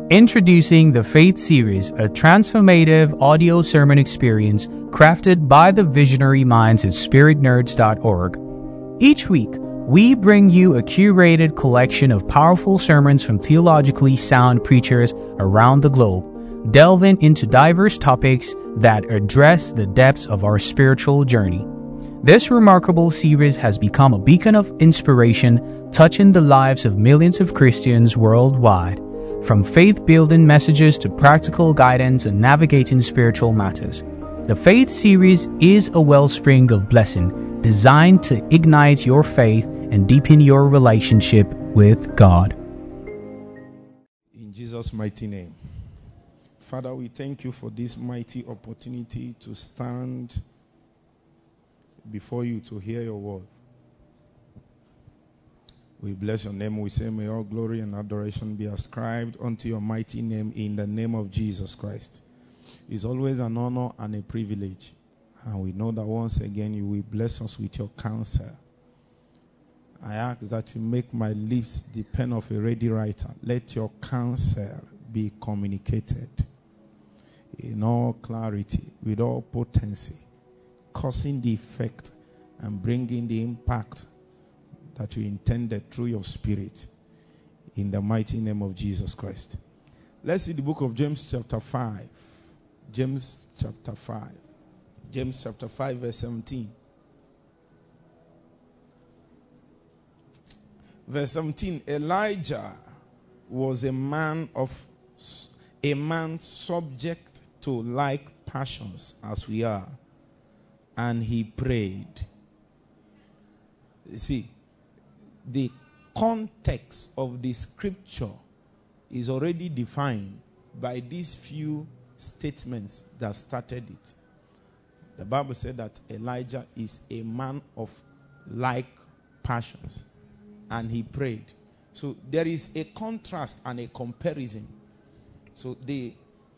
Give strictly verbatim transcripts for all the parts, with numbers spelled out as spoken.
Introducing the Faith Series, a transformative audio sermon experience crafted by the visionary minds at spirit nerds dot org. Each week, we bring you a curated collection of powerful sermons from theologically sound preachers around the globe, delving into diverse topics that address the depths of our spiritual journey. This remarkable series has become a beacon of inspiration, touching the lives of millions of Christians worldwide. From faith-building messages to practical guidance and navigating spiritual matters, the Faith Series is a wellspring of blessing designed to ignite your faith and deepen your relationship with God. In Jesus' mighty name. Father, we thank you for this mighty opportunity to stand before you to hear your word. We bless your name. We say, may all glory and adoration be ascribed unto your mighty name in the name of Jesus Christ. It's always an honor and a privilege. And we know that once again you will bless us with your counsel. I ask that you make my lips the pen of a ready writer. Let your counsel be communicated in all clarity, with all potency, causing the effect and bringing the impact that you intended through your spirit, in the mighty name of Jesus Christ. Let's see the book of James chapter five. James chapter five. James chapter five verse seventeen. Verse seventeen, Elijah was a man of a man subject to like passions as we are, and he prayed. You see, the context of the scripture is already defined by these few statements that started it. The Bible said that Elijah is a man of like passions, and he prayed. So there is a contrast and a comparison. So they,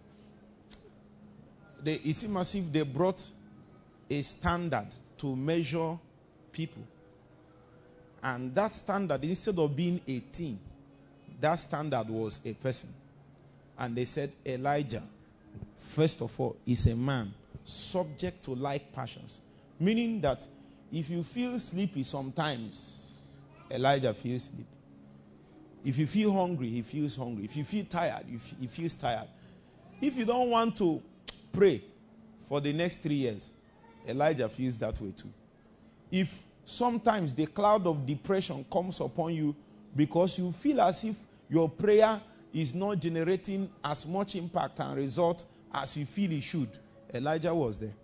they it seems as if they brought a standard to measure people. And that standard, instead of being a thing, that standard was a person. And they said Elijah, first of all, is a man subject to like passions. Meaning that if you feel sleepy sometimes, Elijah feels sleepy. If you feel hungry, he feels hungry. If you feel tired, he feels tired. If you don't want to pray for the next three years, Elijah feels that way too. If sometimes the cloud of depression comes upon you because you feel as if your prayer is not generating as much impact and result as you feel it should, Elijah was there.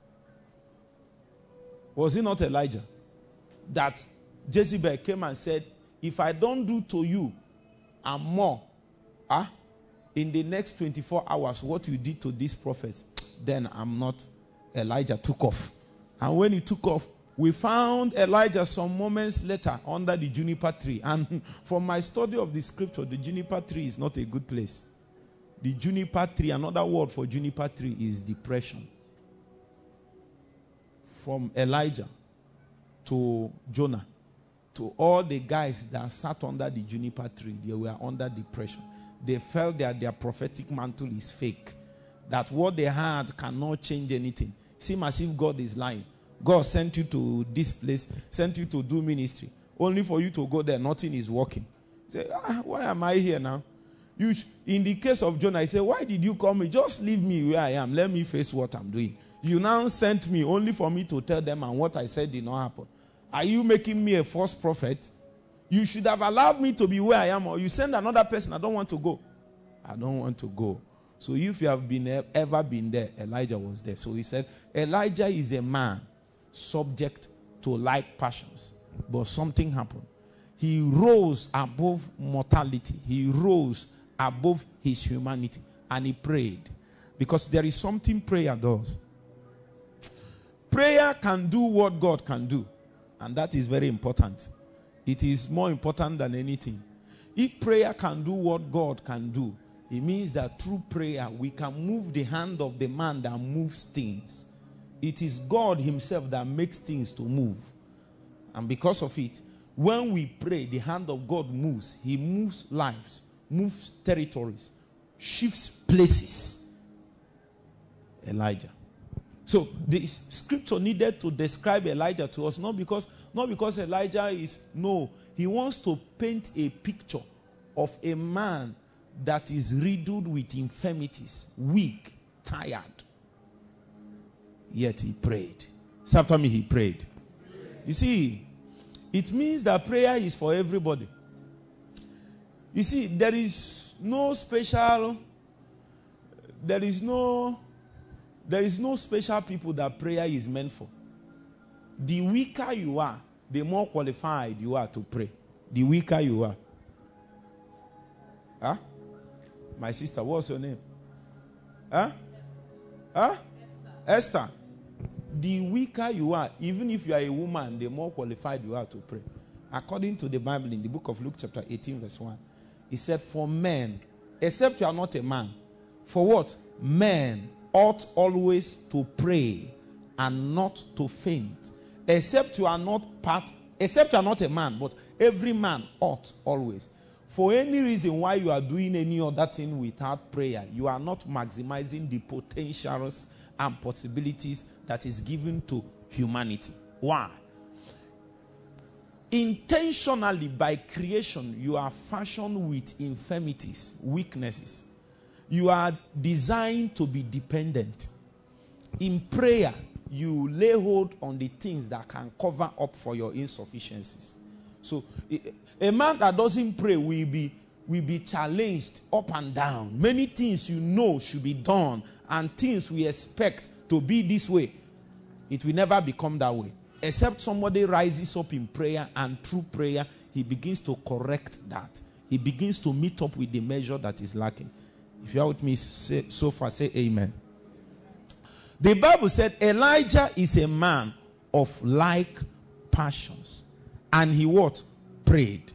Was it not Elijah that Jezebel came and said, if I don't do to you and more, ah, in the next twenty-four hours, what you did to these prophets, then I'm not. Elijah took off. And when he took off, we found Elijah some moments later under the juniper tree. And from my study of the scripture, the juniper tree is not a good place. The juniper tree, another word for juniper tree is depression. From Elijah to Jonah to all the guys that sat under the juniper tree, they were under depression. They felt that their prophetic mantle is fake. That what they had cannot change anything. Seems as if God is lying. God sent you to this place, sent you to do ministry, only for you to go there, nothing is working. Say, ah, why am I here now? You, in the case of Jonah, he said, why did you call me? Just leave me where I am. Let me face what I'm doing. You now sent me only for me to tell them, and what I said did not happen. Are you making me a false prophet? You should have allowed me to be where I am, or you send another person. I don't want to go. I don't want to go. So if you have been ever been there, Elijah was there. So he said, Elijah is a man subject to like passions. But something happened. He rose above mortality. He rose above his humanity. And he prayed. Because there is something prayer does. Prayer can do what God can do. And that is very important. It is more important than anything. If prayer can do what God can do, it means that through prayer we can move the hand of the man that moves things. It is God himself that makes things to move. And because of it, when we pray, the hand of God moves. He moves lives, moves territories, shifts places. Elijah. So the scripture needed to describe Elijah to us, not because not because Elijah is, no, he wants to paint a picture of a man that is riddled with infirmities, weak, tired. Yet he prayed. So after me, he prayed. You see, it means that prayer is for everybody. You see, there is no special, there is no, there is no special people that prayer is meant for. The weaker you are, the more qualified you are to pray. The weaker you are. Huh? My sister, what's your name? Huh? Huh? Esther. Esther. The weaker you are, even if you are a woman, the more qualified you are to pray. According to the Bible in the book of Luke chapter eighteen verse one, it said, for men, except you are not a man, for what? Men ought always to pray and not to faint. Except you are not part, except you are not a man, but every man ought always. For any reason why you are doing any other thing without prayer, you are not maximizing the potentials and possibilities that is given to humanity. Why? Intentionally, by creation, you are fashioned with infirmities, weaknesses. You are designed to be dependent. In prayer, you lay hold on the things that can cover up for your insufficiencies. So, a man that doesn't pray will be, will be challenged up and down. Many things you know should be done, and things we expect to be this way, it will never become that way. Except somebody rises up in prayer, and through prayer, he begins to correct that. He begins to meet up with the measure that is lacking. If you are with me say, so far, say amen. The Bible said Elijah is a man of like passions. And he what? Prayed.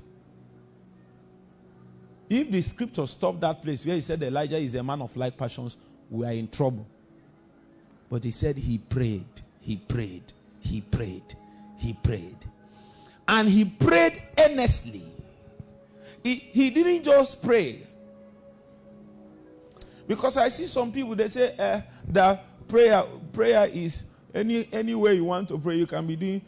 If the scripture stopped that place where he said Elijah is a man of like passions, we are in trouble. But he said he prayed, he prayed, he prayed, he prayed. And he prayed earnestly. He, he didn't just pray. Because I see some people, they say uh, that prayer, prayer is any, any way you want to pray, you can be doing.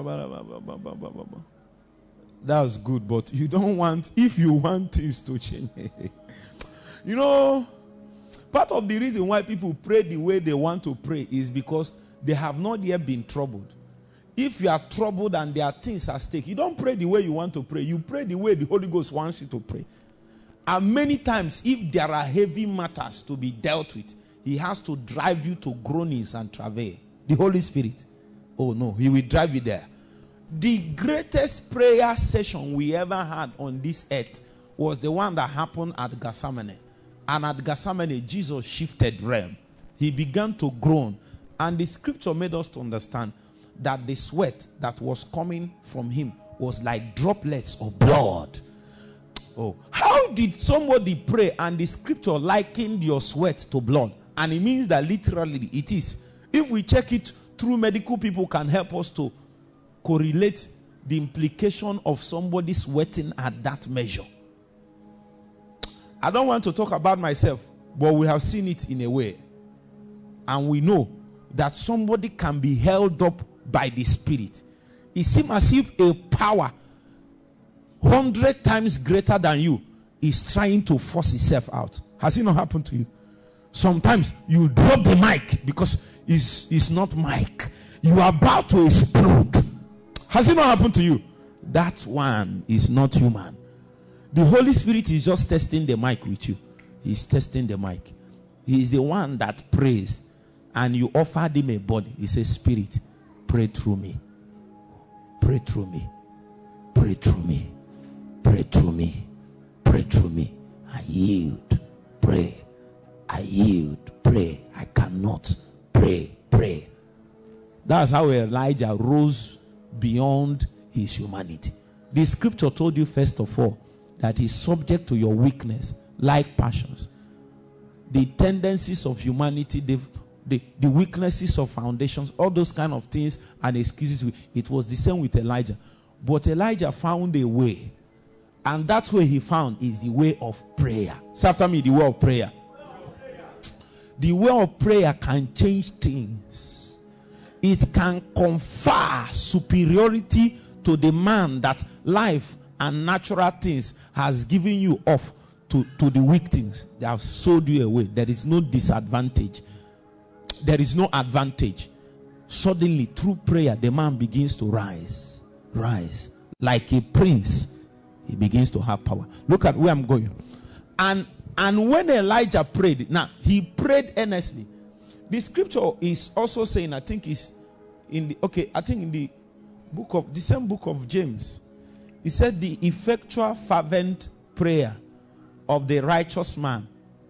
That's good, but you don't want, if you want things to change. You know, part of the reason why people pray the way they want to pray is because they have not yet been troubled. If you are troubled and there are things at stake, you don't pray the way you want to pray. You pray the way the Holy Ghost wants you to pray. And many times, if there are heavy matters to be dealt with, he has to drive you to groanings and travail. The Holy Spirit. Oh no, he will drive you there. The greatest prayer session we ever had on this earth was the one that happened at Gethsemane. And at Gethsemane, Jesus shifted realm. He began to groan. And the scripture made us to understand that the sweat that was coming from him was like droplets of blood. Oh, how did somebody pray and the scripture likened your sweat to blood? And it means that literally it is. If we check it through, medical people can help us to correlate the implication of somebody sweating at that measure. I don't want to talk about myself, but we have seen it in a way. And we know that somebody can be held up by the Spirit. It seems as if a power hundred times greater than you is trying to force itself out. Has it not happened to you? Sometimes you drop the mic because it's, it's not mic. You are about to explode. Has it not happened to you? That one is not human. The Holy Spirit is just testing the mic with you. He's testing the mic. He is the one that prays. And you offered him a body. He says, Spirit, pray through me. Pray through me. Pray through me. Pray through me. Pray through me. I yield. Pray. I yield. Pray. I cannot. Pray. Pray. That's how Elijah rose beyond his humanity. The scripture told you first of all that he's subject to your weakness, like passions. The tendencies of humanity, the, the, the weaknesses of foundations, all those kind of things and excuses. It was the same with Elijah. But Elijah found a way. And that way he found is the way of prayer. Say after me, the way of prayer. The way of prayer can change things. It can confer superiority to the man that life and natural things has given you off to, to the weak things. They have sold you away. There is no disadvantage. There is no advantage. Suddenly, through prayer, the man begins to rise. Rise. Like a prince. He begins to have power. Look at where I'm going. And and when Elijah prayed, now he prayed earnestly. The scripture is also saying, I think is in the okay, I think in the book of the same book of James, he said the effectual fervent prayer of the righteous man.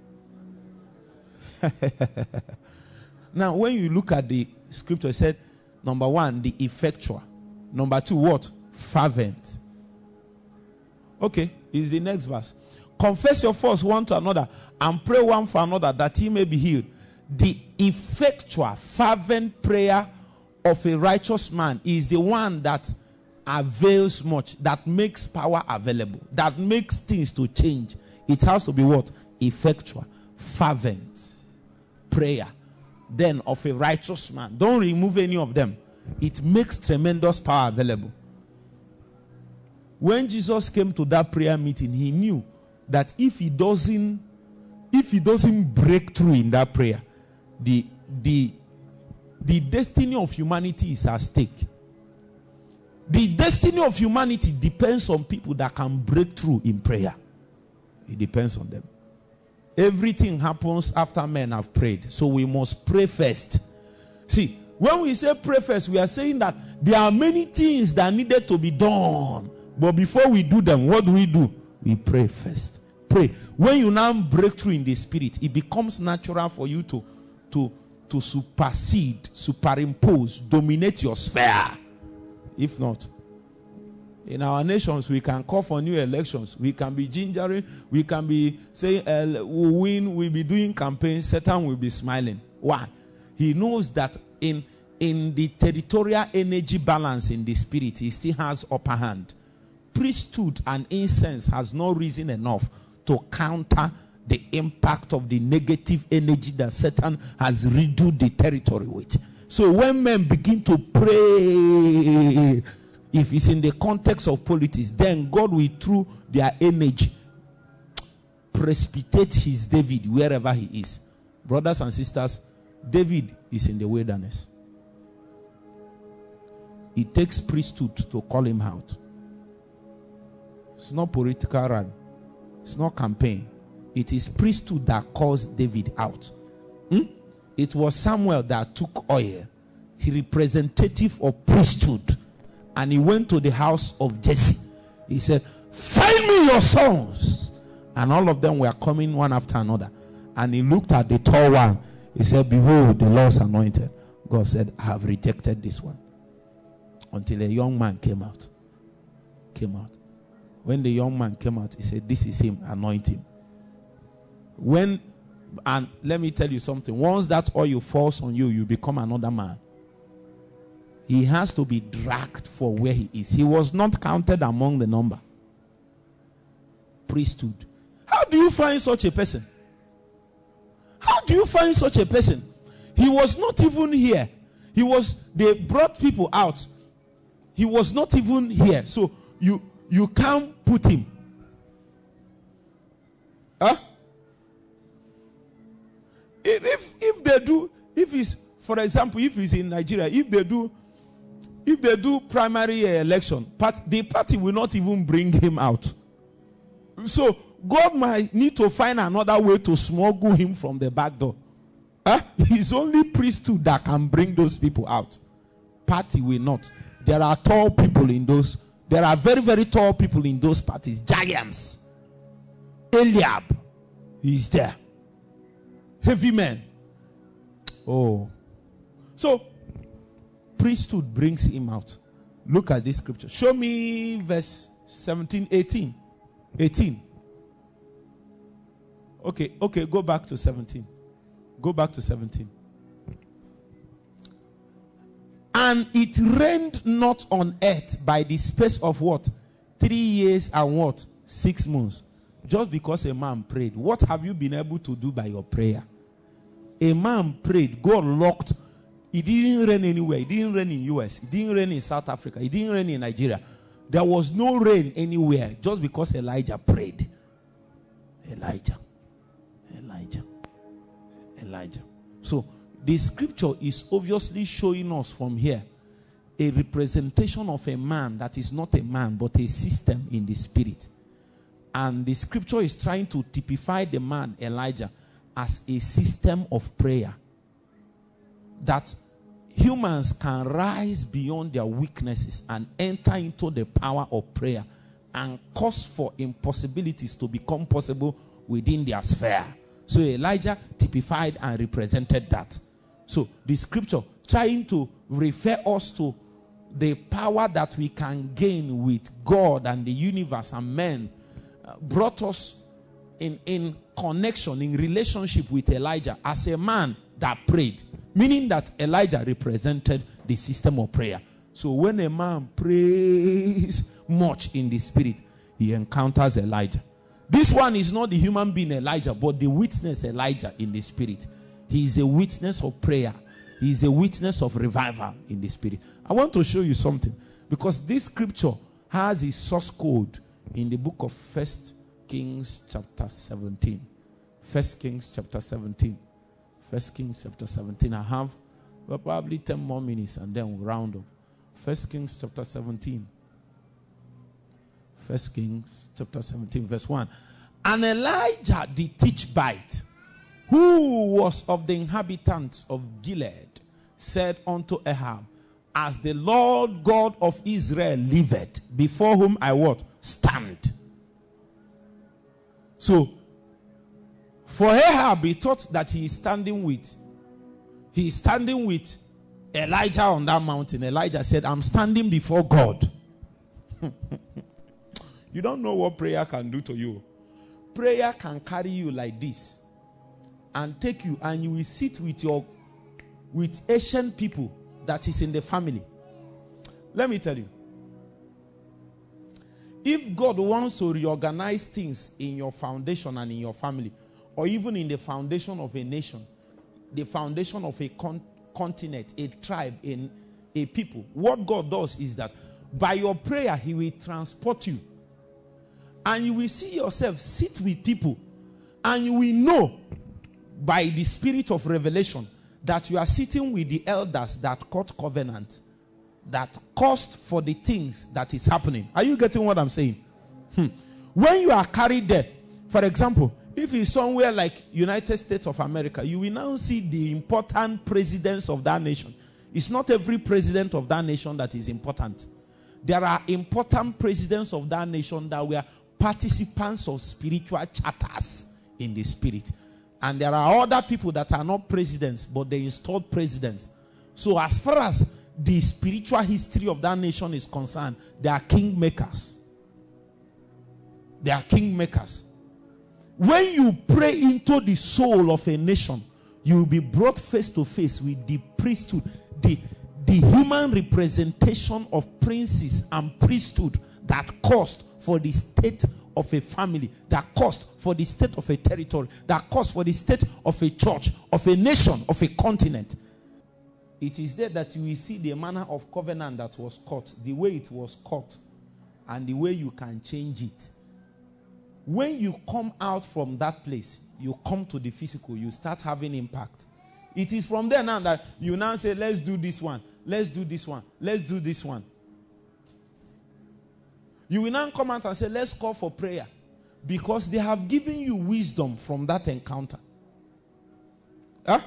Now, when you look at the scripture, it said, number one, the effectual. Number two, what? Fervent. Okay, is the next verse. Confess your faults one to another and pray one for another that he may be healed. The effectual, fervent prayer of a righteous man is the one that avails much, that makes power available, that makes things to change. It has to be what? Effectual, fervent prayer. Then of a righteous man. Don't remove any of them. It makes tremendous power available. When Jesus came to that prayer meeting, he knew that if he doesn't, if he doesn't break through in that prayer, the the the destiny of humanity is at stake. The destiny of humanity depends on people that can break through in prayer. It depends on them. Everything happens after men have prayed. So we must pray first. See, when we say pray first, we are saying that there are many things that needed to be done. But before we do them, what do we do? We pray first. Pray. When you now break through in the spirit, it becomes natural for you to, to, to supersede, superimpose, dominate your sphere. If not, in our nations, we can call for new elections. We can be gingering. We can be saying, uh, we'll win. We'll be doing campaigns. Satan will be smiling. Why? He knows that in, in the territorial energy balance in the spirit, he still has upper hand. Priesthood and incense has not risen enough to counter the impact of the negative energy that Satan has riddled the territory with. So when men begin to pray, if it's in the context of politics, then God will, through their energy, precipitate his David wherever he is. Brothers and sisters, David is in the wilderness. It takes priesthood to call him out. It's not political run. It's not campaign. It is priesthood that calls David out. Hmm? It was Samuel that took oil. He representative of priesthood. And he went to the house of Jesse. He said, find me your sons. And all of them were coming one after another. And he looked at the tall one. He said, behold, the Lord's anointed. God said, I have rejected this one. Until a young man came out. Came out. When the young man came out, he said, this is him, anoint him. When, and let me tell you something. Once that oil falls on you, you become another man. He has to be dragged for where he is. He was not counted among the number. Priesthood. How do you find such a person? How do you find such a person? He was not even here. He was, they brought people out. He was not even here. So you, you can't put him. Huh? If, if, if they do, if he's, for example, if he's in Nigeria, if they do, if they do primary uh, election, part, the party will not even bring him out. So God might need to find another way to smuggle him from the back door. Huh? It's only priesthood that can bring those people out. Party will not. There are tall people in those. There are very, very tall people in those parties. Giants. Eliab is there. Heavy men. Oh. So, priesthood brings him out. Look at this scripture. Show me verse seventeen, eighteen. eighteen. Okay, okay, go back to seventeen. Go back to seventeen. And it rained not on earth by the space of what? Three years and what? Six months. Just because a man prayed. What have you been able to do by your prayer? A man prayed. God locked. It didn't rain anywhere. It didn't rain in U S. It didn't rain in South Africa. It didn't rain in Nigeria. There was no rain anywhere just because Elijah prayed. Elijah. Elijah. Elijah. So, the scripture is obviously showing us from here a representation of a man that is not a man but a system in the spirit. And the scripture is trying to typify the man Elijah as a system of prayer. That humans can rise beyond their weaknesses and enter into the power of prayer and cause for impossibilities to become possible within their sphere. So Elijah typified and represented that. So the scripture trying to refer us to the power that we can gain with God and the universe and men uh, brought us in, in connection, in relationship with Elijah as a man that prayed. Meaning that Elijah represented the system of prayer. So when a man prays much in the spirit, he encounters Elijah. This one is not the human being Elijah, but the witness Elijah in the spirit. He is a witness of prayer. He is a witness of revival in the spirit. I want to show you something. Because this scripture has its source code in the book of First Kings chapter seventeen. First Kings chapter seventeen. First Kings chapter seventeen. I have well, probably ten more minutes and then we'll round up. First Kings chapter seventeen. First Kings chapter seventeen verse one. And Elijah the Tishbite, who was of the inhabitants of Gilead, said unto Ahab, as the Lord God of Israel liveth, before whom I what? Stand. So, for Ahab, he thought that he is standing with, he is standing with Elijah on that mountain. Elijah said, I'm standing before God. You don't know what prayer can do to you. Prayer can carry you like this and take you, and you will sit with your with Asian people that is in the family. Let me tell you, if God wants to reorganize things in your foundation and in your family, or even in the foundation of a nation, the foundation of a con- continent, a tribe, a, a people, what God does is that by your prayer, he will transport you. And you will see yourself sit with people, and you will know by the spirit of revelation that you are sitting with the elders that cut covenant, that cost for the things that is happening. Are you getting what I'm saying? Hmm. When you are carried there, for example, if it's somewhere like United States of America, you will now see the important presidents of that nation. It's not every president of that nation that is important. There are important presidents of that nation that were participants of spiritual charters in the spirit. And there are other people that are not presidents, but they installed presidents. So as far as the spiritual history of that nation is concerned, they are kingmakers. They are kingmakers. When you pray into the soul of a nation, you will be brought face to face with the priesthood, the, the human representation of princes and priesthood that cost for the state of a family, that cost for the state of a territory, that cost for the state of a church, of a nation, of a continent. It is there that you will see the manner of covenant that was cut, the way it was cut, and the way you can change it. When you come out from that place, you come to the physical, you start having impact. It is from there now that you now say, let's do this one, let's do this one, let's do this one. You will now come out and say, let's call for prayer. Because they have given you wisdom from that encounter. Huh?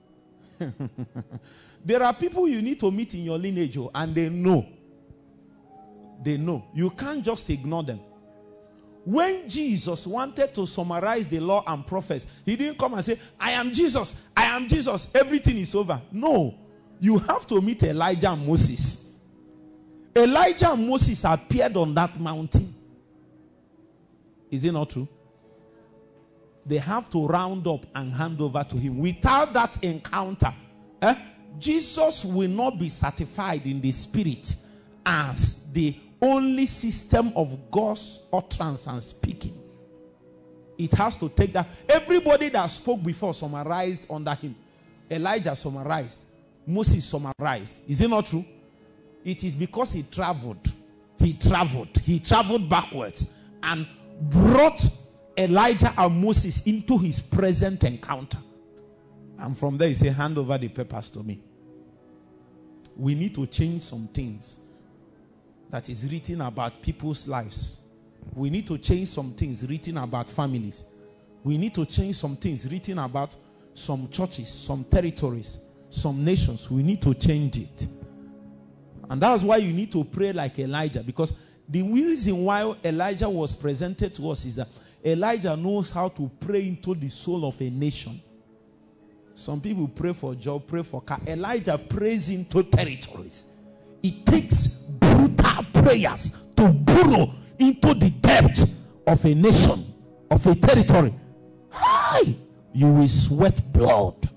There are people you need to meet in your lineage, and they know. They know. You can't just ignore them. When Jesus wanted to summarize the law and prophets, he didn't come and say, I am Jesus, I am Jesus, everything is over. No. You have to meet Elijah and Moses. Elijah and Moses appeared on that mountain. Is it not true? They have to round up and hand over to him. Without that encounter, eh, Jesus will not be certified in the spirit as the only system of God's utterance and speaking. It has to take that. Everybody that spoke before summarized under him. Elijah summarized. Moses summarized. Is it not true? It is because he traveled. He traveled. He traveled backwards and brought Elijah and Moses into his present encounter. And from there he said, hand over the papers to me. We need to change some things that is written about people's lives. We need to change some things written about families. We need to change some things written about some churches, some territories, some nations. We need to change it. And that's why you need to pray like Elijah. Because the reason why Elijah was presented to us is that Elijah knows how to pray into the soul of a nation. Some people pray for job, pray for car. Elijah prays into territories. It takes brutal prayers to burrow into the depth of a nation, of a territory. Hi! You will sweat blood.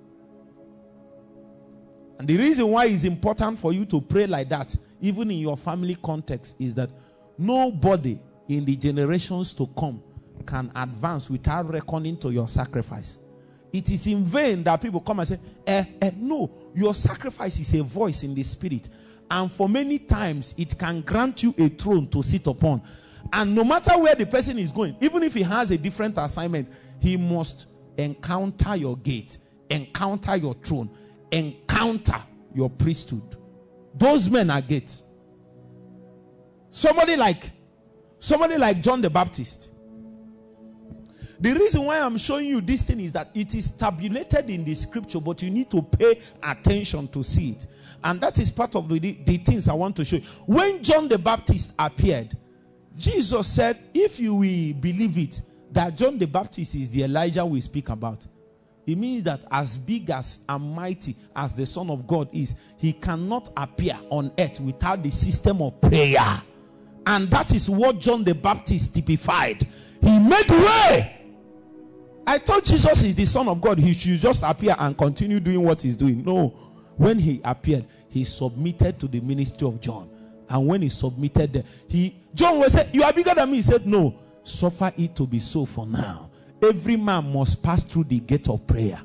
And the reason why it's important for you to pray like that, even in your family context, is that nobody in the generations to come can advance without reckoning to your sacrifice. It is in vain that people come and say, eh, eh, no, your sacrifice is a voice in the spirit. And for many times, it can grant you a throne to sit upon. And no matter where the person is going, even if he has a different assignment, he must encounter your gate, encounter your throne, encounter your priesthood. Those men are gates. Somebody like, somebody like John the Baptist. The reason why I'm showing you this thing is that it is tabulated in the scripture, but you need to pay attention to see it. And that is part of the, the things I want to show you. When John the Baptist appeared, Jesus said, if you will believe it, that John the Baptist is the Elijah we speak about, it means that as big as and mighty as the Son of God is, he cannot appear on earth without the system of prayer. And that is what John the Baptist typified. He made way. I thought Jesus is the Son of God. He should just appear and continue doing what he's doing. No. When he appeared, he submitted to the ministry of John. And when he submitted, he John was said, you are bigger than me. He said, no, suffer it to be so for now. Every man must pass through the gate of prayer.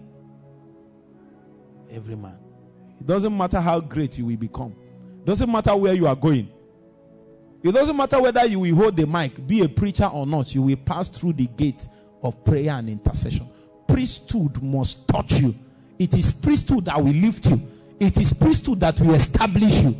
Every man. It doesn't matter how great you will become. It doesn't matter where you are going. It doesn't matter whether you will hold the mic, be a preacher or not. You will pass through the gate of prayer and intercession. Priesthood must touch you. It is priesthood that will lift you. It is priesthood that will establish you.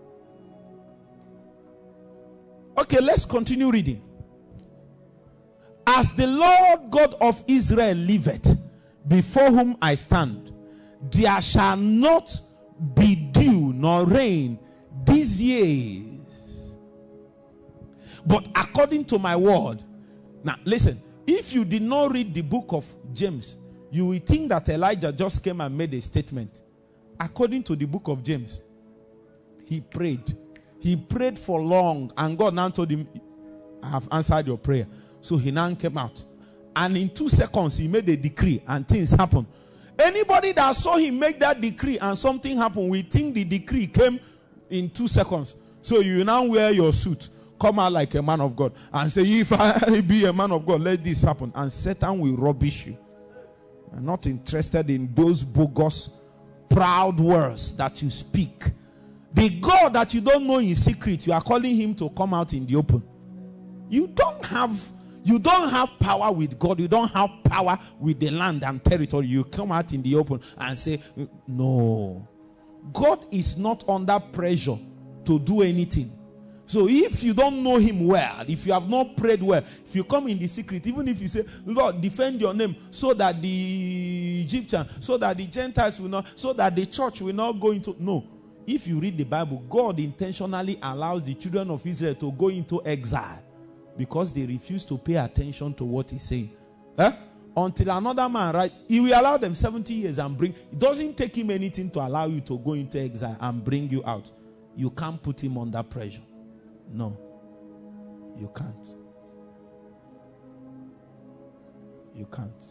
Okay, let's continue reading. As the Lord God of Israel liveth, before whom I stand, there shall not be dew nor rain these years, but according to my word. Now listen, if you did not read the book of James, you will think that Elijah just came and made a statement. According to the book of James, he prayed. He prayed for long, and God now told him, I have answered your prayer. So he now came out. And in two seconds, he made a decree and things happened. Anybody that saw him make that decree and something happened, we think the decree came in two seconds. So you now wear your suit, come out like a man of God, and say, if I be a man of God, let this happen. And Satan will rubbish you. I'm not interested in those bogus, proud words that you speak. The God that you don't know in secret, you are calling him to come out in the open. You don't have you don't have power with God. You don't have power with the land and territory. You come out in the open and say, no. God is not under pressure to do anything. So if you don't know him well, if you have not prayed well, if you come in the secret, even if you say, Lord, defend your name so that the Egyptians, so that the Gentiles will not, so that the church will not go into, no. If you read the Bible, God intentionally allows the children of Israel to go into exile because they refuse to pay attention to what he's saying. Eh? Until another man, right? He will allow them seventy years and bring, it doesn't take him anything to allow you to go into exile and bring you out. You can't put him under pressure. No, you can't. You can't.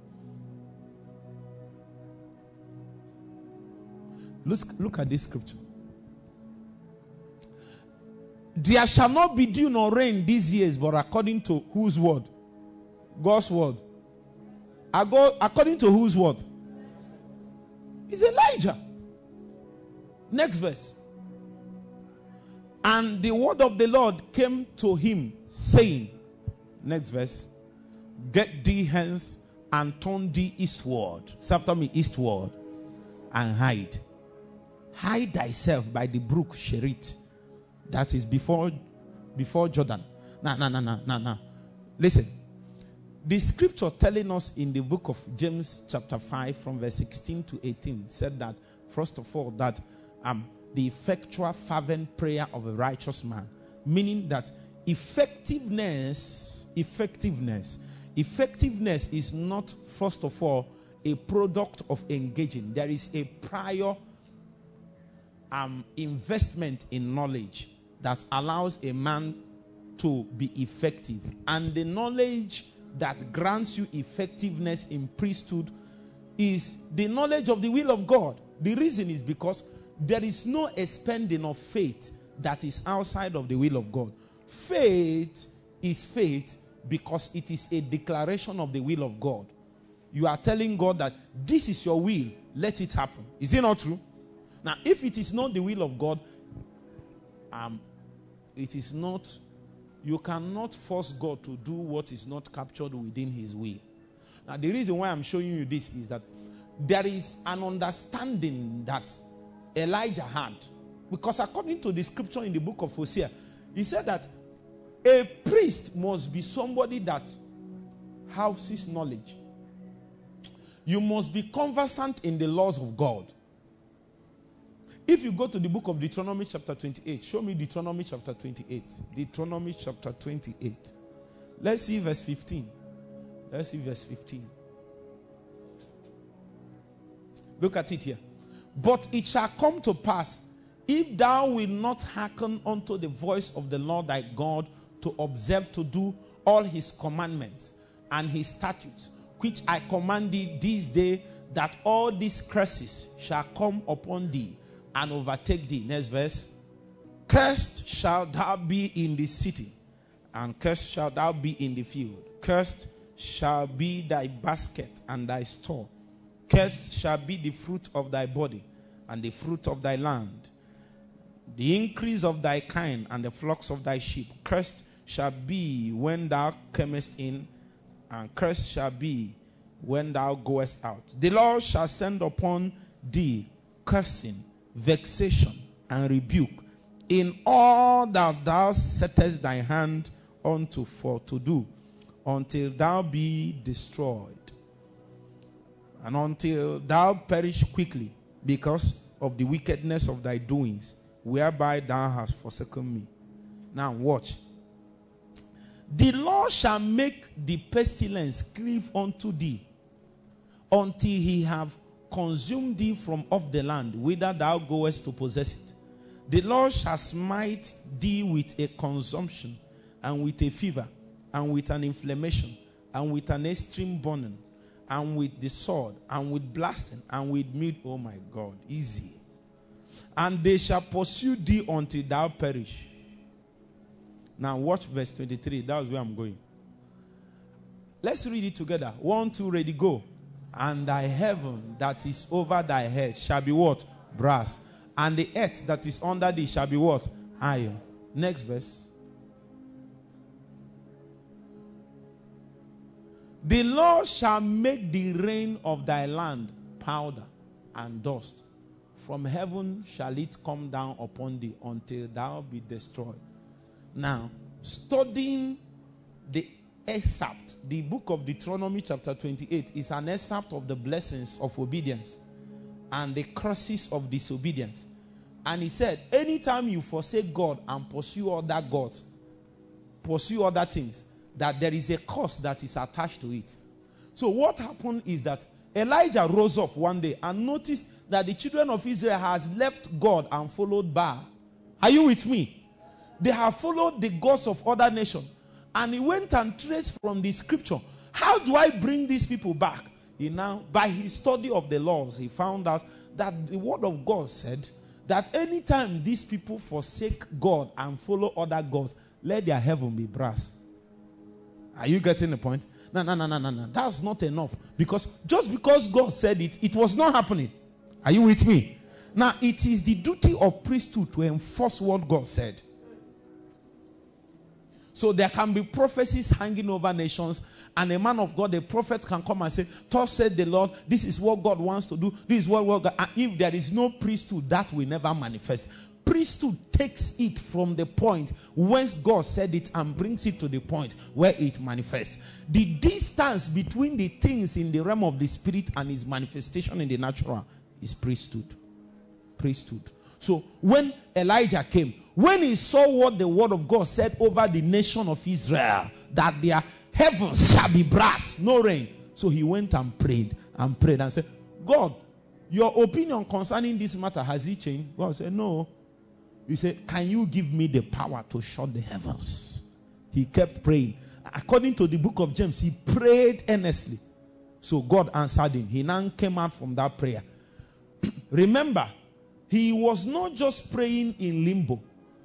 Look, look at this scripture. There shall not be dew nor rain these years, but according to whose word? God's word. According to whose word? It's Elijah. Next verse. And the word of the Lord came to him, saying, next verse, get thee hence and turn thee eastward. Say after me, eastward, and hide. Hide thyself by the brook Cherith, that is before before Jordan. Now, now, now, now, now, now. Listen. The scripture telling us in the book of James chapter five from verse sixteen to eighteen said that, first of all, that um, the effectual fervent prayer of a righteous man, meaning that effectiveness, effectiveness, effectiveness is not, first of all, a product of engaging. There is a prior um, investment in knowledge that allows a man to be effective. And the knowledge that grants you effectiveness in priesthood is the knowledge of the will of God. The reason is because there is no expending of faith that is outside of the will of God. Faith is faith because it is a declaration of the will of God. You are telling God that this is your will, let it happen. Is it not true? Now, if it is not the will of God, um, it is not, you cannot force God to do what is not captured within his will. Now, the reason why I'm showing you this is that there is an understanding that Elijah had. Because according to the scripture in the book of Hosea, he said that a priest must be somebody that houses knowledge. You must be conversant in the laws of God. If you go to the book of Deuteronomy chapter twenty-eight, show me Deuteronomy chapter twenty-eight. Deuteronomy chapter twenty-eight. Let's see verse fifteen. Let's see verse fifteen. Look at it here. But it shall come to pass, if thou wilt not hearken unto the voice of the Lord thy God, to observe to do all his commandments and his statutes, which I command thee this day, that all these curses shall come upon thee and overtake thee. Next verse. Cursed shalt thou be in the city, and cursed shalt thou be in the field. Cursed shall be thy basket and thy store. Cursed shall be the fruit of thy body, and the fruit of thy land, the increase of thy kind, and the flocks of thy sheep. Cursed shall be when thou comest in, and cursed shall be when thou goest out. The Lord shall send upon thee cursing, vexation, and rebuke in all that thou settest thy hand unto for to do, until thou be destroyed, and until thou perish quickly, because of the wickedness of thy doings, whereby thou hast forsaken me. Now watch. The Lord shall make the pestilence cleave unto thee, until he have consumed thee from off the land, whither thou goest to possess it. The Lord shall smite thee with a consumption, and with a fever, and with an inflammation, and with an extreme burning, and with the sword, and with blasting, and with mute. Oh my God, easy. And they shall pursue thee until thou perish. Now watch verse twenty-three. That's where I'm going. Let's read it together. One, two, ready, go. And thy heaven that is over thy head shall be what? Brass. And the earth that is under thee shall be what? Iron. Next verse. The Lord shall make the rain of thy land powder and dust. From heaven shall it come down upon thee until thou be destroyed. Now, studying the excerpt, the book of Deuteronomy chapter twenty-eight is an excerpt of the blessings of obedience and the curses of disobedience. And he said, anytime you forsake God and pursue other gods, pursue other things, that there is a curse that is attached to it. So what happened is that Elijah rose up one day and noticed that the children of Israel has left God and followed Baal. Are you with me? They have followed the gods of other nations. And he went and traced from the scripture, how do I bring these people back? He now, by his study of the laws, he found out that the word of God said that anytime these people forsake God and follow other gods, let their heaven be brass. Are you getting the point? No, no, no, no, no, no. That's not enough. Because just because God said it, it was not happening. Are you with me? Now, it is the duty of priesthood to enforce what God said. So there can be prophecies hanging over nations, and a man of God, a prophet, can come and say, thus said the Lord, this is what God wants to do, this is what God, and if there is no priesthood, that will never manifest. Priesthood takes it from the point whence God said it and brings it to the point where it manifests. The distance between the things in the realm of the spirit and its manifestation in the natural is priesthood. Priesthood. So when Elijah came, when he saw what the word of God said over the nation of Israel, that their heavens shall be brass, no rain. So he went and prayed and prayed and said, God, your opinion concerning this matter, has it changed? God said, no. He said, can you give me the power to shut the heavens? He kept praying. According to the book of James, he prayed earnestly. So God answered him. He now came out from that prayer. Remember, he was not just praying in limbo.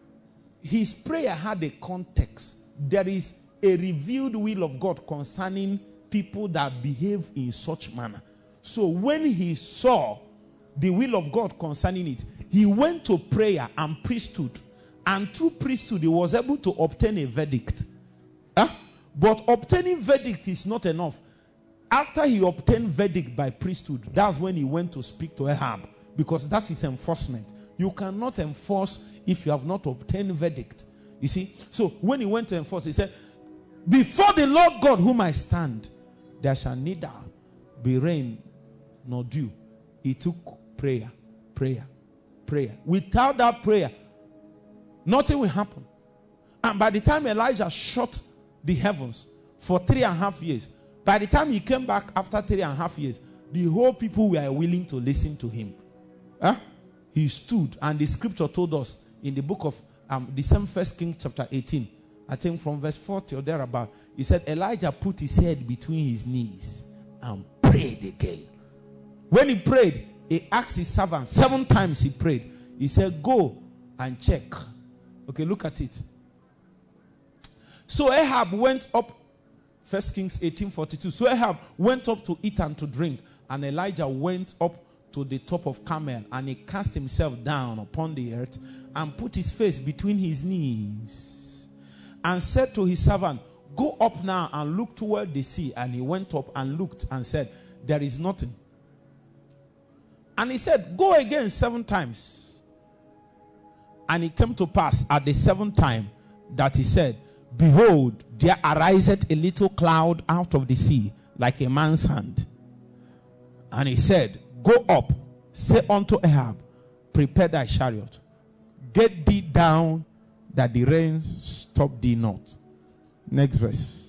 His prayer had a context. There is a revealed will of God concerning people that behave in such manner. So when he saw the will of God concerning it, he went to prayer and priesthood. And through priesthood, he was able to obtain a verdict. Huh? But obtaining verdict is not enough. After he obtained verdict by priesthood, that's when he went to speak to Ahab. Because that is enforcement. You cannot enforce if you have not obtained verdict. You see? So when he went to enforce, he said, before the Lord God whom I stand, there shall neither be rain nor dew. He took prayer, prayer, prayer. Without that prayer, nothing will happen. And by the time Elijah shut the heavens for three and a half years, by the time he came back after three and a half years, the whole people were willing to listen to him. Huh? He stood, and the scripture told us in the book of um, the same First Kings chapter eighteen, I think from verse forty or thereabout, he said Elijah put his head between his knees and prayed again. When he prayed, he asked his servant, seven times he prayed. He said, go and check. Okay, look at it. So Ahab went up, First Kings eighteen forty-two. So Ahab went up to eat and to drink, and Elijah went up to the top of Carmel, and he cast himself down upon the earth and put his face between his knees and said to his servant, go up now and look toward the sea. And he went up and looked and said, there is nothing. And he said, go again seven times. And it came to pass at the seventh time that he said, behold, there ariseth a little cloud out of the sea, like a man's hand. And he said, go up, say unto Ahab, prepare thy chariot, get thee down, that the rain stop thee not. Next verse.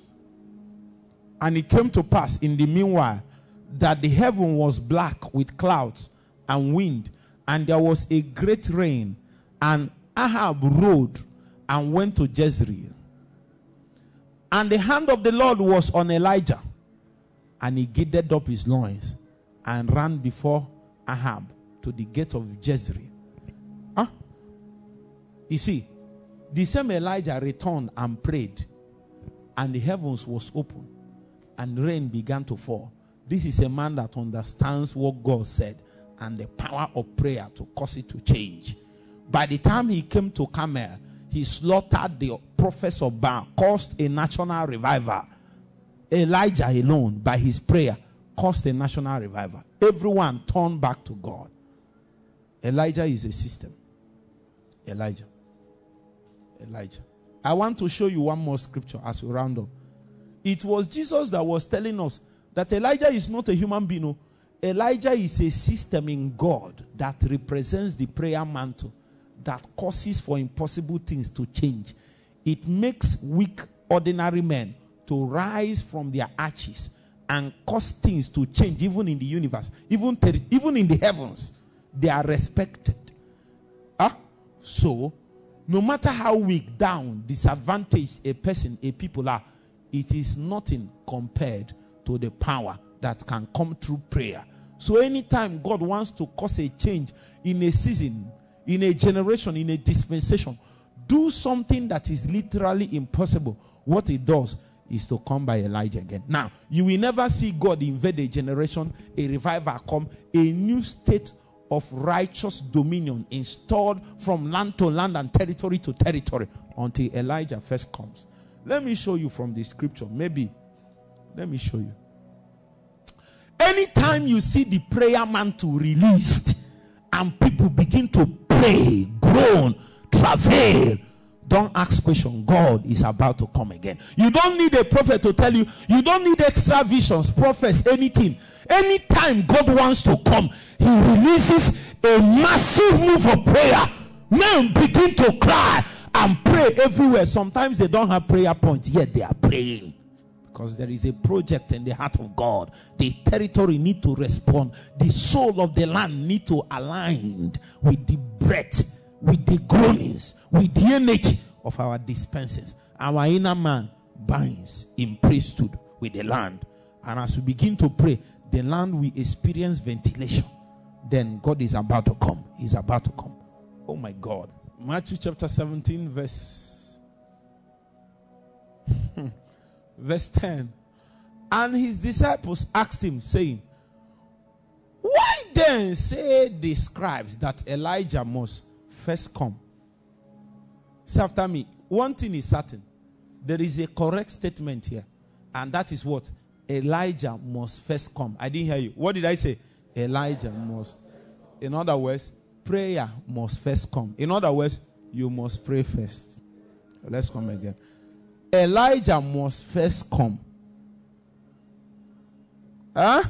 And it came to pass in the meanwhile that the heaven was black with clouds and wind, and there was a great rain, and Ahab rode and went to Jezreel. And the hand of the Lord was on Elijah, and he girded up his loins and ran before Ahab to the gate of Jezreel. Huh? You see, the same Elijah returned and prayed, and the heavens was open, and rain began to fall. This is a man that understands what God said and the power of prayer to cause it to change. By the time he came to Carmel, he slaughtered the prophets of Baal, caused a national revival. Elijah alone, by his prayer, caused a national revival. Everyone turned back to God. Elijah is a system. Elijah. Elijah. I want to show you one more scripture as we round up. It was Jesus that was telling us that Elijah is not a human being. No. Elijah is a system in God that represents the prayer mantle that causes for impossible things to change. It makes weak, ordinary men to rise from their arches and cause things to change, even in the universe, even, ter- even in the heavens. They are respected. Huh? So, no matter how weak, down, disadvantaged a person, a people are, it is nothing compared to the power that can come through prayer. So anytime God wants to cause a change in a season, in a generation, in a dispensation, do something that is literally impossible, what it does is to come by Elijah again. Now, you will never see God invade a generation, a revival come, a new state of righteous dominion installed from land to land and territory to territory until Elijah first comes. Let me show you from the scripture. Maybe, let me show you. Anytime you see the prayer mantle released and people begin to pray, groan, travail, don't ask question. God is about to come again. You don't need a prophet to tell you. You don't need extra visions, prophets, anything. Anytime God wants to come, he releases a massive move of prayer. Men begin to cry and pray everywhere. Sometimes they don't have prayer points, yet they are praying. Because there is a project in the heart of God. The territory need to respond. The soul of the land need to align with the breath, with the groanings, with the energy of our dispensers. Our inner man binds in priesthood with the land. And as we begin to pray, the land will experience ventilation. Then God is about to come. He's about to come. Oh my God. Matthew chapter seventeen, verse verse ten. And his disciples asked him, saying, why then say the scribes that Elijah must first come? Say after me. One thing is certain. There is a correct statement here. And that is what? Elijah must first come. I didn't hear you. What did I say? Elijah must. In other words, prayer must first come. In other words, you must pray first. Let's come again. Elijah must first come. Huh?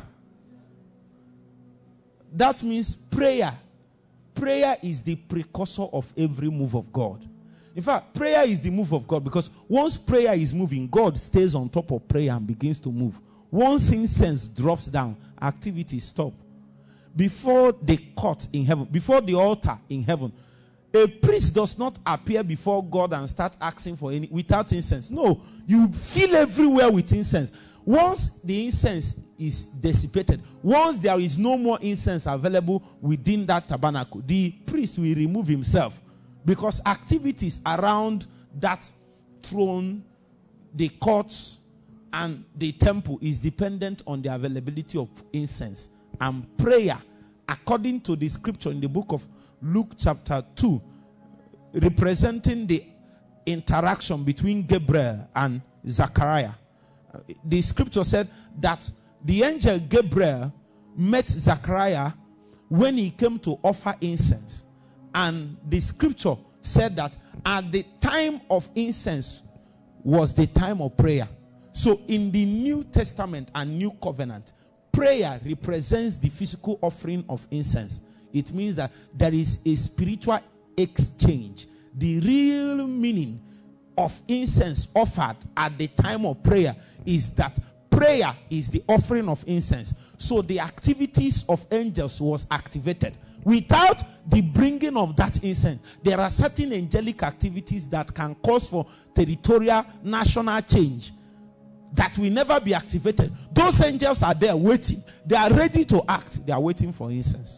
That means prayer. Prayer is the precursor of every move of God. In fact, prayer is the move of God, because once prayer is moving, God stays on top of prayer and begins to move. Once incense drops down, activities stop. Before the court in heaven, before the altar in heaven, a priest does not appear before God and start asking for any without incense. No, you fill everywhere with incense. Once the incense is dissipated, once there is no more incense available within that tabernacle, the priest will remove himself, because activities around that throne, the courts, and the temple is dependent on the availability of incense. And prayer, according to the scripture in the book of Luke chapter two, representing the interaction between Gabriel and Zachariah. The scripture said that the angel Gabriel met Zachariah when he came to offer incense. And the scripture said that at the time of incense was the time of prayer. So in the New Testament and New Covenant, prayer represents the physical offering of incense. It means that there is a spiritual exchange. The real meaning of incense offered at the time of prayer is that prayer is the offering of incense. So the activities of angels was activated. Without the bringing of that incense, there are certain angelic activities that can cause for territorial, national change that will never be activated. Those angels are there waiting. They are ready to act. They are waiting for incense.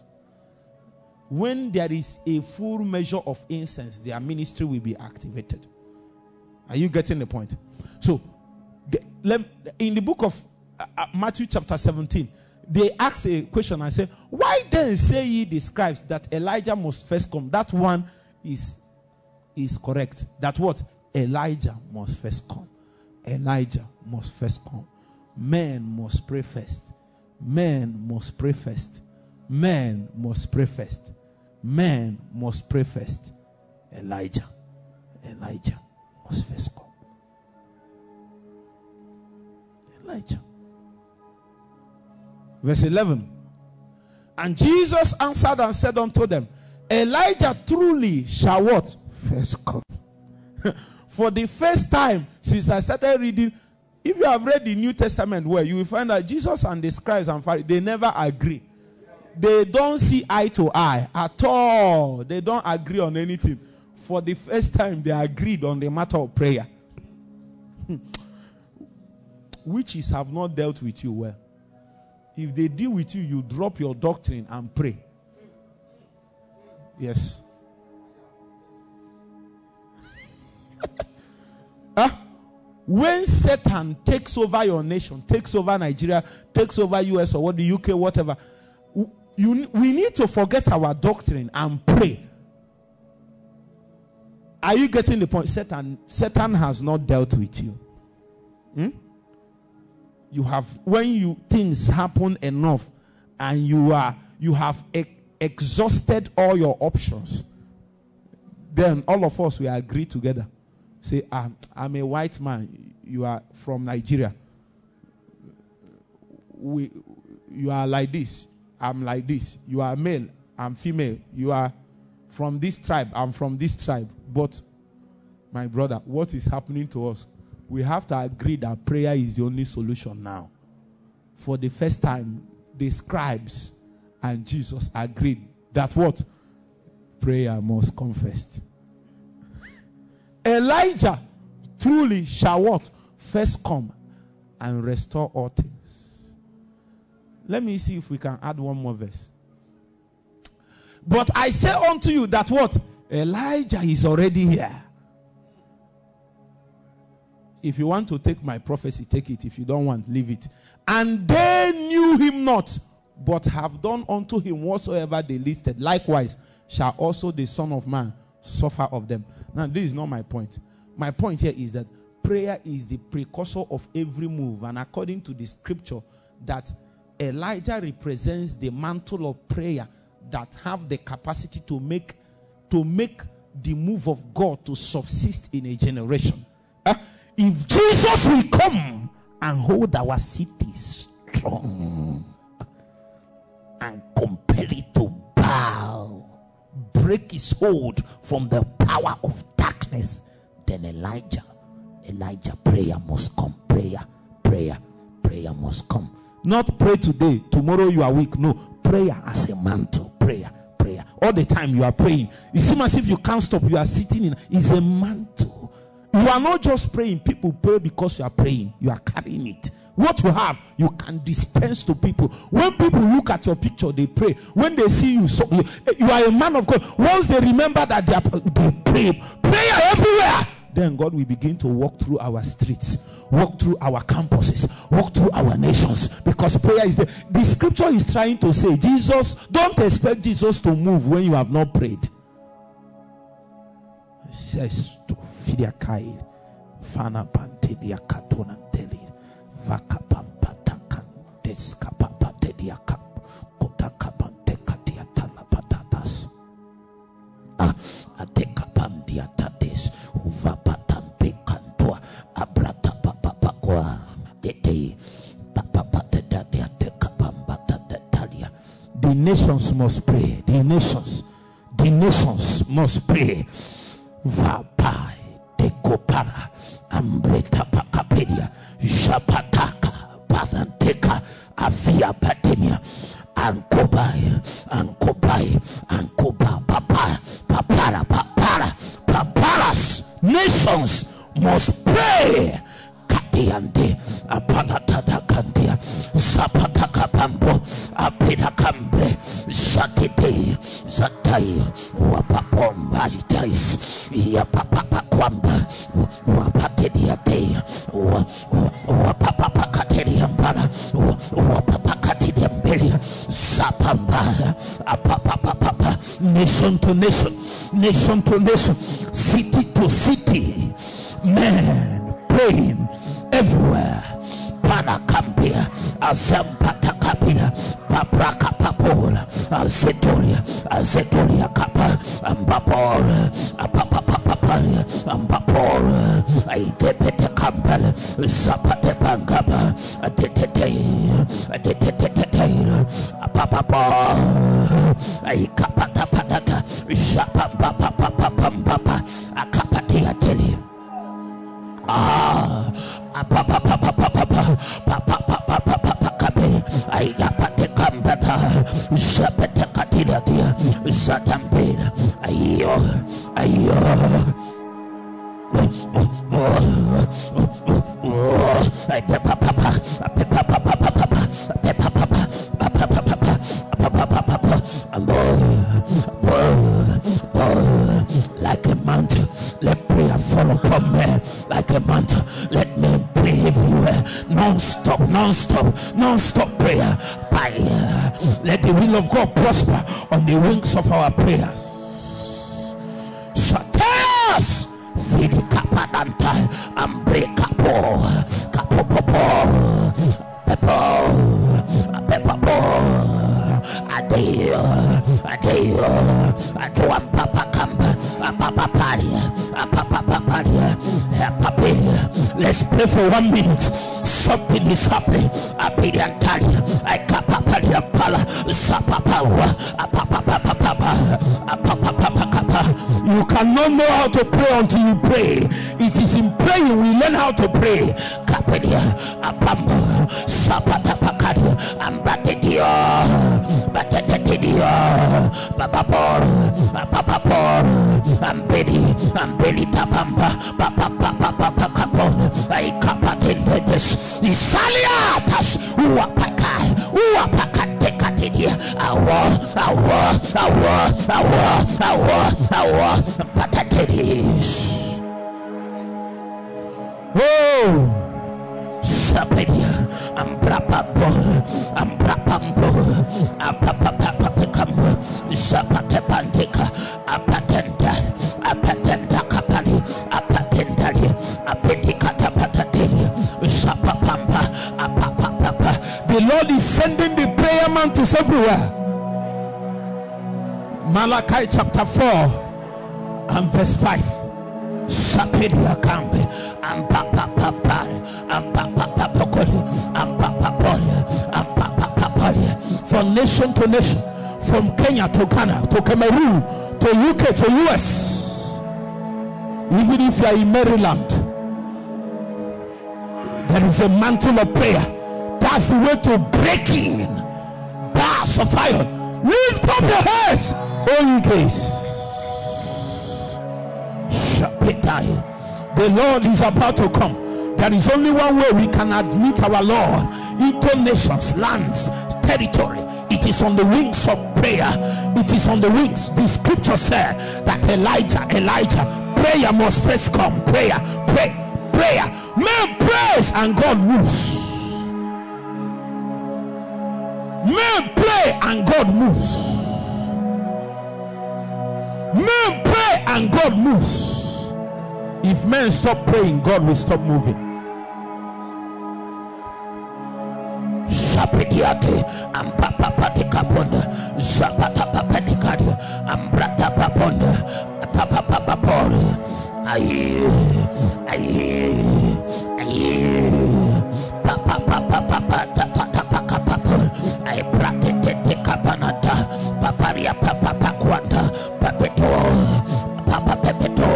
When there is a full measure of incense, their ministry will be activated. Are you getting the point? So, the, in the book of uh, Matthew chapter seventeen, they ask a question and say, why then say ye the scribes that Elijah must first come? That one is, is correct. That what? Elijah must first come. Elijah must first come. Men must pray first. Men must pray first. Men must pray first. Men must pray first. Elijah. Elijah must first come. Elijah. Verse eleven. And Jesus answered and said unto them, Elijah truly shall what? First come. For the first time since I started reading, if you have read the New Testament well, you will find that Jesus and the scribes and Pharisees, they never agree. They don't see eye to eye at all. They don't agree on anything. For the first time, they agreed on the matter of prayer. Witches have not dealt with you well. If they deal with you, you drop your doctrine and pray. Yes. When Satan takes over your nation, takes over Nigeria, takes over U S or what the U K, whatever, you, we need to forget our doctrine and pray. Are you getting the point? Satan, Satan has not dealt with you. Hmm? You have, when you things happen enough and you are you have e- exhausted all your options, then all of us will agree together. Say, ah, I'm a white man, you are from Nigeria. We, you are like this, I'm like this. You are male, I'm female. You are from this tribe, I'm from this tribe. But, my brother, what is happening to us? We have to agree that prayer is the only solution now. For the first time, the scribes and Jesus agreed that what? Prayer must come first. Elijah truly shall what? First come and restore all things. Let me see if we can add one more verse. But I say unto you that what? Elijah is already here. If you want to take my prophecy, take it. If you don't want, leave it. And they knew him not, but have done unto him whatsoever they listed. Likewise shall also the Son of Man suffer of them. Now, this is not my point. My point here is that prayer is the precursor of every move. And according to the scripture, that Elijah represents the mantle of prayer that have the capacity to make to make the move of God to subsist in a generation. Uh, if Jesus will come and hold our cities strong and compel it to bow, break his hold from the power of darkness, then Elijah, Elijah, prayer must come. Prayer, prayer, prayer must come. Not pray today, tomorrow you are weak. No, prayer as a mantle. Prayer, prayer. All the time you are praying. It seems as if you can't stop. You are sitting in. It's a mantle. You are not just praying. People pray because you are praying. You are carrying it. What you have, you can dispense to people. When people look at your picture, they pray. When they see you, so you, you are a man of God. Once they remember that they, are, they pray, prayer everywhere, then God will begin to walk through our streets, walk through our campuses, walk through our nations. Because prayer is the, the scripture is trying to say, Jesus, don't expect Jesus to move when you have not prayed. It says to Fidiakai, Fana Pantedia Katonanteli. Vakapampatakan deskapapatediakap kotakapantekatia ah atekapandiatades uvapatampekantua abrata papapakwa dete papapatedadiatekapambatadetalia. The nations must pray. The nations, the nations must pray. Vapai tekopara ambreta pakapedia Japataka, Paranteka, Avia Patenia, Ankobai, Ankobai, Ankoba, Papa, Papara, Papara, Paparas. Nations must pray. Katiande, Apanatada Kandia, Zapataka Pambo, Apina Cambre, Zatite, Zatai, Wapapom, Varitais, Yapapa Quamba, Wapatedia Day, Wapapa Caterium Bana, Wapapa Caterium Belia, Zapamba, Apapa, nation to nation, nation to nation, city to city, men praying everywhere. Panacambia, Azampatakapia, Papraka Papola, Azetolia, Azetolia Kappa, Ambapor, Apapapapalia, Ambapor, Aidepete Campbell, Zapate Pangaba, Adete, Adete, Apapapa, Aikapata Panata, Zapapapapapapa, Akapatia Tele. Ah, papa papa papa papa papa papa papa I got the cambata, Zapata Catida, Zatambina, Ayo, Ayo. I papa papa papa papa papa papa papa like a mantle, let prayer fall upon me like a mantle. Let non-stop, non-stop prayer. Let the will of God prosper on the wings of our prayers. Shatas Vili Kapadanta Unbreakable Kapopo Pepo Pepo Adeo Adeo Aduam Papa Kamba Papa Paria Papa Paria Papalia. Let's pray for one minute. Something is happening. Apirian Talia I Kapapalia Pala Sapapawa Papa Papa Papa Papa. You cannot know how to pray until you pray. It is in praying we learn how to pray. Kapalia Apambo Sapata Pakadia Ambatedio Batetedio Papa Paul Papa Paul Ambedi Ambedi Tapamba Papa Papa Papa Capon I Capatendes Isaliatas Uapakai Uapakatekatidia Awa Awa Awa Awa Awa Awa Patateris. Oh Sapedia Ambrapambo Ambrapambo Apapapapapambo Zapatepandeka Apatenda Apatenda Kapali Apatendali Apedicata Patateria Zapapampa Apapapapa. The Lord is sending the prayer mantles everywhere. Malachi chapter four and verse five. Sapedia Kambe and Papa Papa and Papa Papakoli and Papa Polia and Papa Papalia. From nation to nation, from Kenya to Ghana to Cameroon to U K to U S. Even if you are in Maryland, there is a mantle of prayer. That's the way to breaking bars of iron. Lift up your heads, O ye gates. The Lord is about to come. There is only one way we can admit our Lord into nations, lands, territory. It is on the wings of prayer. It is on the wings. The scripture said that Elijah, Elijah, prayer must first come. Prayer, pray, prayer. Man prays and God moves. Men pray and God moves. Men pray and God moves. If men stop praying, God will stop moving. Sapediate and Papa Paticaponda, Zapata Papadicadia, and Brata Paponda, Papa Papa Poli. Aye, aye, aye, Papa Papa Papa Papa Papa, I practiced the Capanata, Paparia Papa Paquanta, Papeto, Papa Pepeto.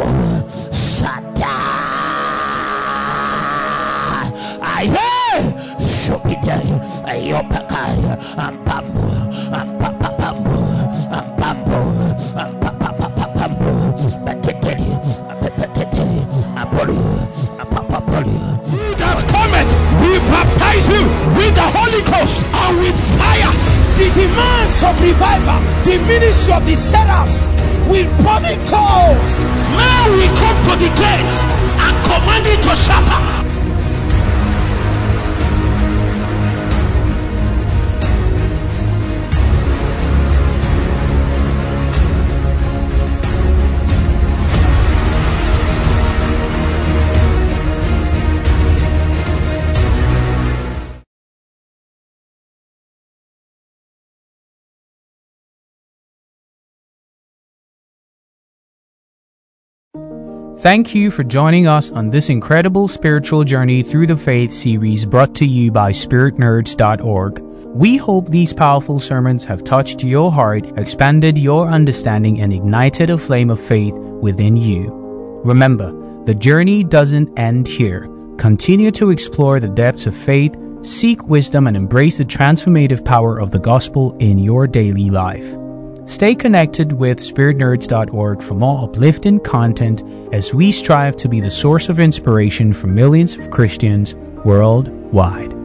I hear Shopidai, Ayopakaya, and Bambo, and Papa Bambo, and Bambo, and Papa Papa Bambo, Pateteli, and Pepeteli, and Polio, and Papa Polio. That cometh, we baptize you with the Holy Ghost and with fire. The demands of revival, the ministry of the seraphs will burning coals. Now we come to the gates and command it to shatter. Thank you for joining us on this incredible spiritual journey through the faith series brought to you by spirit nerds dot org. We hope these powerful sermons have touched your heart, expanded your understanding, and ignited a flame of faith within you. Remember, the journey doesn't end here. Continue to explore the depths of faith, seek wisdom, and embrace the transformative power of the gospel in your daily life. Stay connected with spirit nerds dot org for more uplifting content as we strive to be the source of inspiration for millions of Christians worldwide.